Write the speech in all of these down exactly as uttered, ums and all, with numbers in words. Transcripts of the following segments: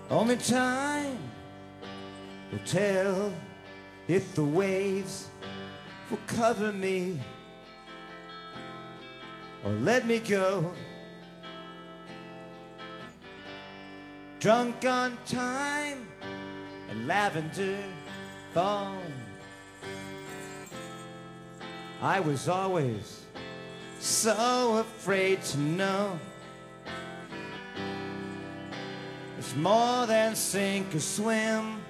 Only time will tell if the waves will cover me or let me go. Drunk on time and lavender thorn, I was always so afraid to know it's more than sink or swim.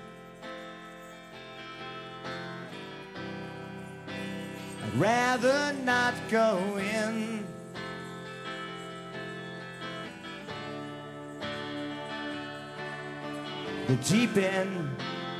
I'd rather not go in. The deep end.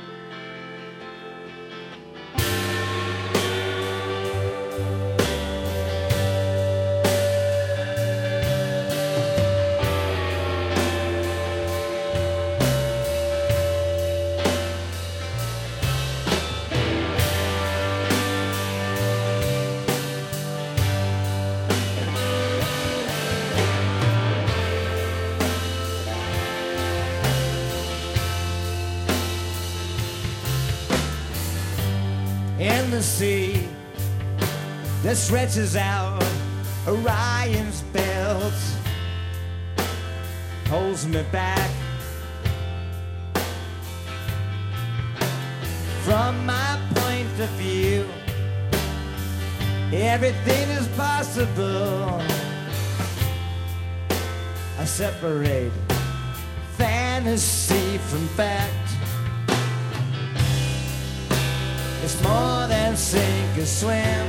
In the sea that stretches out Orion's belt holds me back from my point of view. Everything is possible. I separate fantasy from fact. It's more than sink or swim.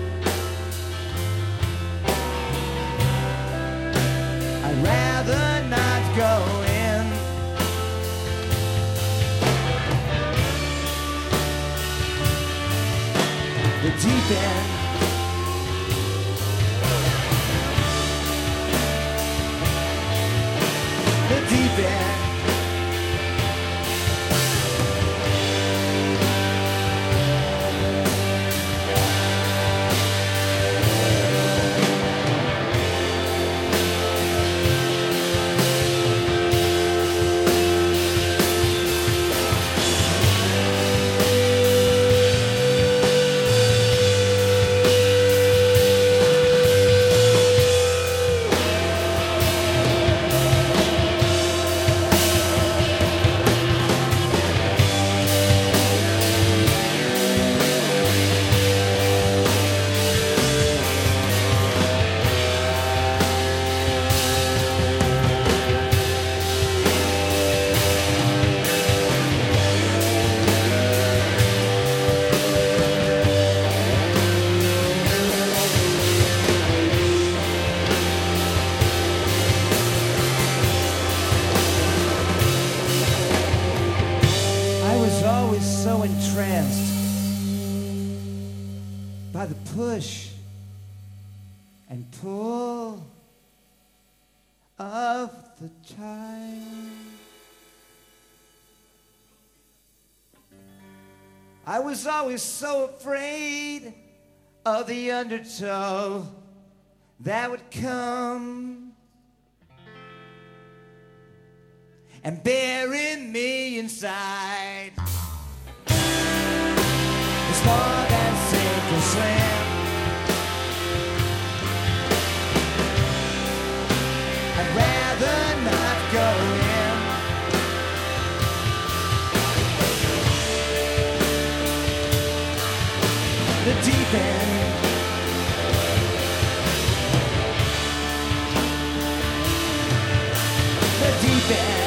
I'd rather not go in. The deep end. The deep end. So entranced by the push and pull of the time. I was always so afraid of the undertow that would come and bury me inside. It's more than sink or swim. I'd rather not go in. The deep end. The deep end.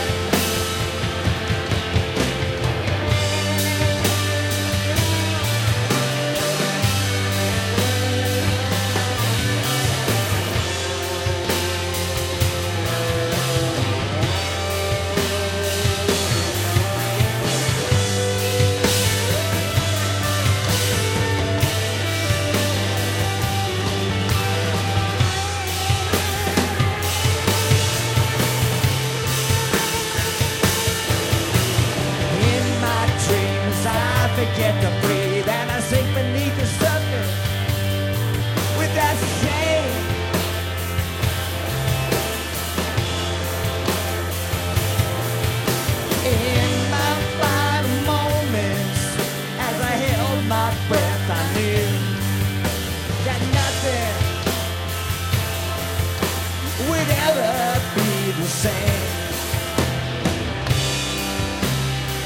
Forget to breathe and I sink beneath the surface with that shame.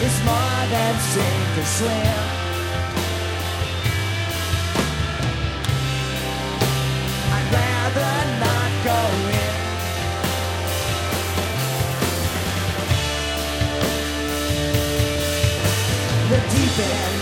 It's more than sink or swim. I'd rather not go in. The deep end